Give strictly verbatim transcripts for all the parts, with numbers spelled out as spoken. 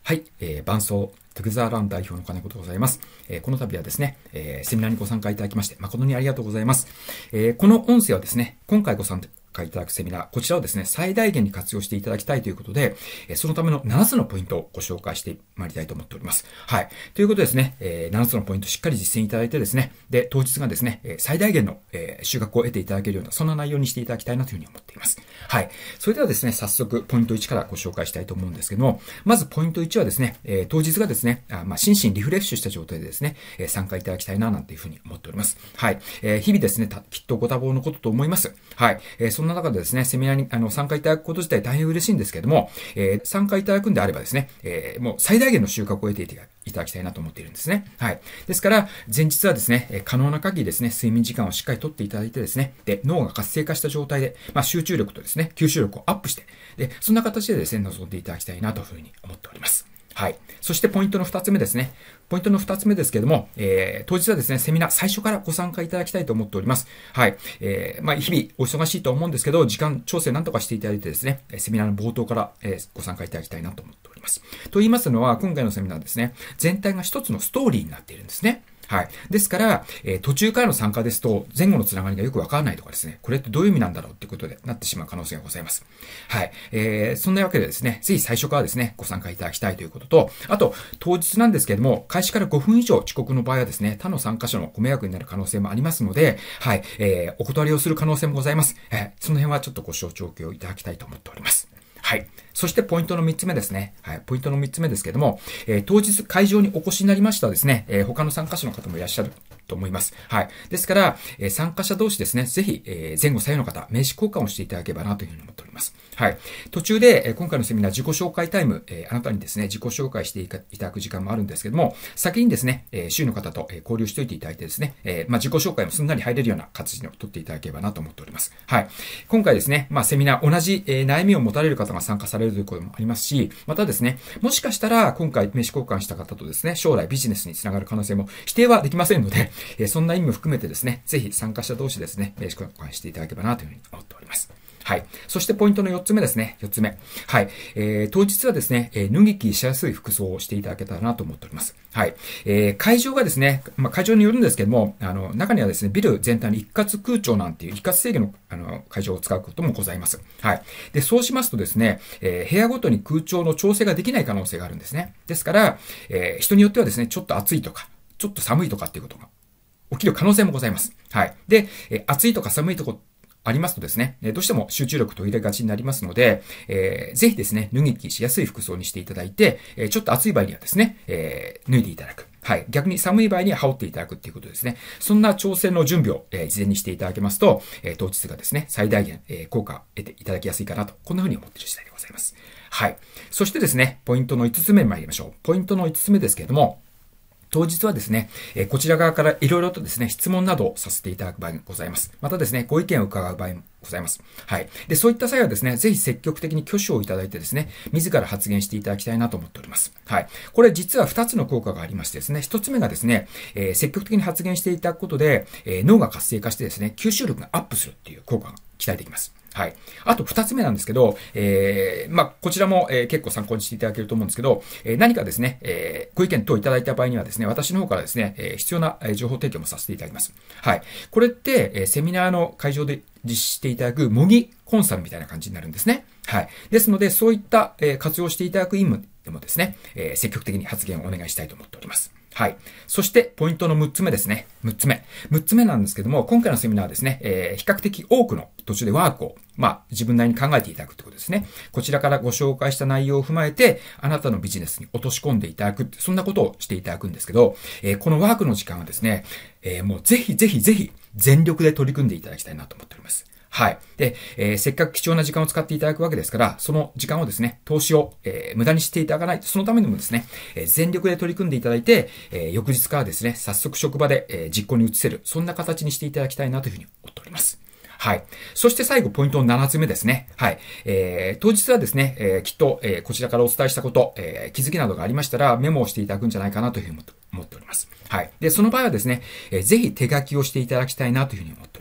はい、えー、伴奏、トゥゲザーラン代表の金子でございます。えー、この度はですね、えー、セミナーにご参加いただきまして、誠にありがとうございます。えー、この音声はですね、今回ご参加いただくセミナー、こちらをですね、最大限に活用していただきたいということで、えー、そのためのななつのポイントをご紹介してまいりたいと思っております。はい。ということでですね、えー、ななつのポイントしっかり実践いただいてですね、で、当日がですね、最大限の、えー、収穫を得ていただけるような、そんな内容にしていただきたいなというふうに思っています。はい。それではですね、早速、ポイントいちからご紹介したいと思うんですけども、まずポイントいちはですね、えー、当日がですね、あまあ、心身リフレッシュした状態でですね、えー、参加いただきたいな、なんていうふうに思っております。はい。えー、日々ですね、きっとご多忙のことと思います。はい。えー、そんな中でですね、セミナーにあの参加いただくこと自体大変嬉しいんですけども、えー、参加いただくんであればですね、えー、もう最大限の収穫を得ていただきたいなと思っているんですね。はい。ですから、前日はですね、可能な限りですね、睡眠時間をしっかりとっていただいてですね、で、脳が活性化した状態で、まあ、集中力とですね、吸収力をアップして、で、そんな形でですね、臨んでいただきたいなというふうに思っております。はい。そしてポイントの二つ目ですね。ポイントの二つ目ですけれども、えー、当日はですね、セミナー最初からご参加いただきたいと思っております。はい。えー、まあ、日々お忙しいと思うんですけど、時間調整なんとかしていただいてですね、セミナーの冒頭から、えー、ご参加いただきたいなと思っております。と言いますのは、今回のセミナーですね、全体が一つのストーリーになっているんですね。はい。ですから、えー、途中からの参加ですと、前後のつながりがよくわからないとかですね、これってどういう意味なんだろうっていうことでなってしまう可能性がございます。はい。えー、そんなわけでですね、ぜひ最初からですね、ご参加いただきたいということと、あと、当日なんですけれども、開始からごふん以上遅刻の場合はですね、他の参加者のご迷惑になる可能性もありますので、はい。えー、お断りをする可能性もございます。えー、その辺はちょっとご承知おきをいただきたいと思っております。はい。そしてポイントのみっつめですね。はい。ポイントのみっつめですけれども、えー、当日会場にお越しになりましたですね、えー、他の参加者の方もいらっしゃると思います。はい。ですから、えー、参加者同士ですね、ぜひ、えー、前後左右の方、名刺交換をしていただければなというふうに思っております。はい。途中で、えー、今回のセミナー自己紹介タイム、えー、あなたにですね、自己紹介していただく時間もあるんですけども、先にですね、えー、周囲の方と、えー、交流しておいていただいてですね、えー、まあ、自己紹介もすんなり入れるような形を取っていただければなと思っております。はい。今回ですね、まあ、セミナー、同じ、えー、悩みを持たれる方が参加されるということもありますし、またですね、もしかしたら、今回名刺交換した方とですね、将来ビジネスにつながる可能性も否定はできませんので、えー、そんな意味も含めてですね、ぜひ参加者同士ですね、名刺交換していただければなというふうに思っております。はい。そしてポイントのよっつめですね。よっつめ。はい。えー、当日はですね、えー、脱ぎ着しやすい服装をしていただけたらなと思っております。はい。えー、会場がですね、まあ、会場によるんですけども、あの、中にはですね、ビル全体に一括空調なんていう一括制御の、あの、会場を使うこともございます。はい。で、そうしますとですね、えー、部屋ごとに空調の調整ができない可能性があるんですね。ですから、えー、人によってはですね、ちょっと暑いとか、ちょっと寒いとかっていうことが起きる可能性もございます。はい。で、えー、暑いとか寒いとこありますとですね、どうしても集中力途切れがちになりますので、えー、ぜひですね、脱ぎ着しやすい服装にしていただいて、ちょっと暑い場合にはですね、えー、脱いでいただく。はい。逆に寒い場合には羽織っていただくっていうことですね。そんな調整の準備を、えー、事前にしていただけますと、えー、当日がですね、最大限、えー、効果を得ていただきやすいかなと、こんな風に思っている次第でございます。はい。そしてですね、ポイントのいつつめに参りましょう。ポイントのいつつめですけれども、当日はですね、えー、こちら側からいろいろとですね、質問などをさせていただく場合がございます。またですね、ご意見を伺う場合もございます。はい。で、そういった際はですね、ぜひ積極的に挙手をいただいてですね、自ら発言していただきたいなと思っております。はい。これ実はふたつの効果がありましてですね、ひとつめがですね、えー、積極的に発言していただくことで、えー、脳が活性化してですね、吸収力がアップするっていう効果が期待できます。はい。あと二つ目なんですけど、えー、まあ、こちらも、えー、結構参考にしていただけると思うんですけど、えー、何かですね、えー、ご意見等いただいた場合にはですね、私の方からですね、えー、必要な情報提供もさせていただきます。はい。これって、えー、セミナーの会場で実施していただく模擬コンサルみたいな感じになるんですね。はい。ですので、そういった、えー、活用していただく意味でもですね、えー、積極的に発言をお願いしたいと思っております。はい。そして、ポイントのむっつめですね。むっつめ。むっつめなんですけども、今回のセミナーはですね、えー、比較的多くの途中でワークを、まあ、自分なりに考えていただくってことですね。こちらからご紹介した内容を踏まえて、あなたのビジネスに落とし込んでいただく、そんなことをしていただくんですけど、えー、このワークの時間はですね、えー、もうぜひぜひぜひ、全力で取り組んでいただきたいなと思っております。はい。で、えー、せっかく貴重な時間を使っていただくわけですから、その時間をですね、投資を、えー、無駄にしていただかないと、そのためにもですね、えー、全力で取り組んでいただいて、えー、翌日からですね、早速職場で、えー、実行に移せる、そんな形にしていただきたいなというふうに思っております。はい。そして最後、ポイントのななつめですね。はい。えー、当日はですね、えー、きっと、えー、こちらからお伝えしたこと、えー、気づきなどがありましたら、メモをしていただくんじゃないかなというふうに思っております。はい。で、その場合はですね、えー、ぜひ手書きをしていただきたいなというふうに思っております。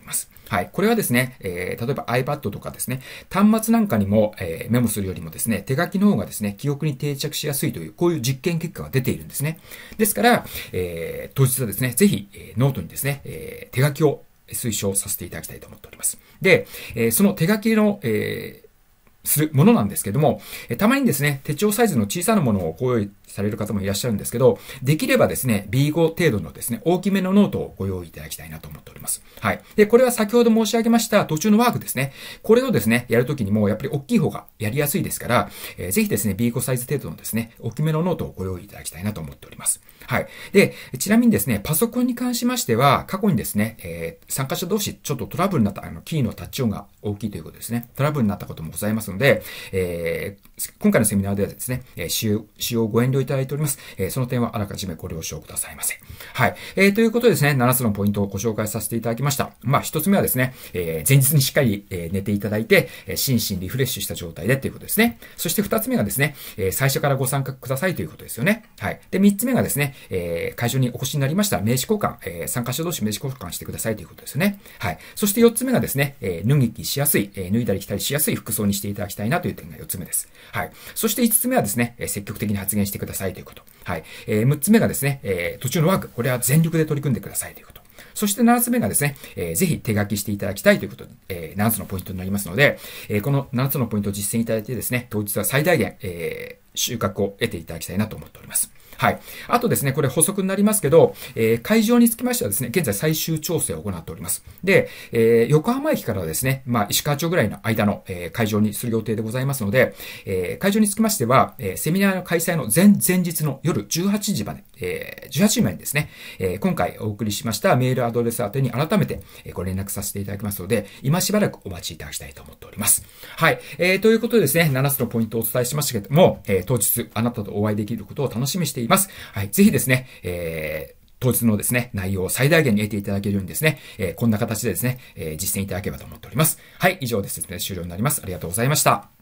はい。これはですね、えー、例えば iPad とかですね、端末なんかにも、えー、メモするよりもですね、手書きの方がですね、記憶に定着しやすいという、こういう実験結果が出ているんですね。ですから、えー、当日はですね、ぜひ、えー、ノートにですね、えー、手書きを推奨させていただきたいと思っております。で、えー、その手書きの、えーするものなんですけども、えたまにですね、手帳サイズの小さなものをご用意される方もいらっしゃるんですけど、できればですね、ビーご 程度のですね、大きめのノートをご用意いただきたいなと思っております。はい。で、これは先ほど申し上げました途中のワークですね。これをですね、やるときにもやっぱり大きい方がやりやすいですから、えー、ぜひですね、ビーご サイズ程度のですね、大きめのノートをご用意いただきたいなと思っております。はい。で、ちなみにですね、パソコンに関しましては、過去にですね、えー、参加者同士ちょっとトラブルになった、あの、キーのタッチ音が大きいということですね。トラブルになったこともございますので、えーえー、今回のセミナーではですね、えー、使用、使用ご遠慮いただいております。えー、その点はあらかじめご了承くださいませ。はい。えー、ということでですね、ななつのポイントをご紹介させていただきました。まあ、ひとつめはですね、えー、前日にしっかり、えー、寝ていただいて、えー、心身リフレッシュした状態でということですね。そしてふたつめがですね、えー、最初からご参加くださいということですよね。はい。で、みっつめがですね、えー、会場にお越しになりました名刺交換、えー、参加者同士名刺交換してくださいということですよね。はい。そしてよっつめがですね、えー、脱ぎ着しやすい、えー、脱いだり着たりしやすい服装にしていただきたいなという点がよっつめです。はい。そしていつつめはですね、積極的に発言してくださいということ。はい。えー、むっつめがですね、えー、途中のワーク、これは全力で取り組んでくださいということ。そしてななつめがですね、えー、ぜひ手書きしていただきたいということで、えー、ななつのポイントになりますので、えー、このななつのポイントを実践いただいてですね、当日は最大限、えー、収穫を得ていただきたいなと思っております。はい。あとですね、これ補足になりますけど、えー、会場につきましてはですね、現在最終調整を行っております。で、えー、横浜駅からですね、まあ、石川町ぐらいの間の、えー、会場にする予定でございますので、えー、会場につきましては、えー、セミナーの開催の前、前日の夜じゅうはちじまで、えー、じゅうはちじまでにですね、えー、今回お送りしましたメールアドレス宛てに改めてご連絡させていただきますので、今しばらくお待ちいただきたいと思っております。はい。えー、ということでですね、ななつのポイントをお伝えしましたけども、えー、当日あなたとお会いできることを楽しみにしています。はい。ぜひですね、えー、当日のですね、内容を最大限に得ていただけるようにですね、えー、こんな形でですね、えー、実践いただければと思っております。はい。以上で説明終了になります。ありがとうございました。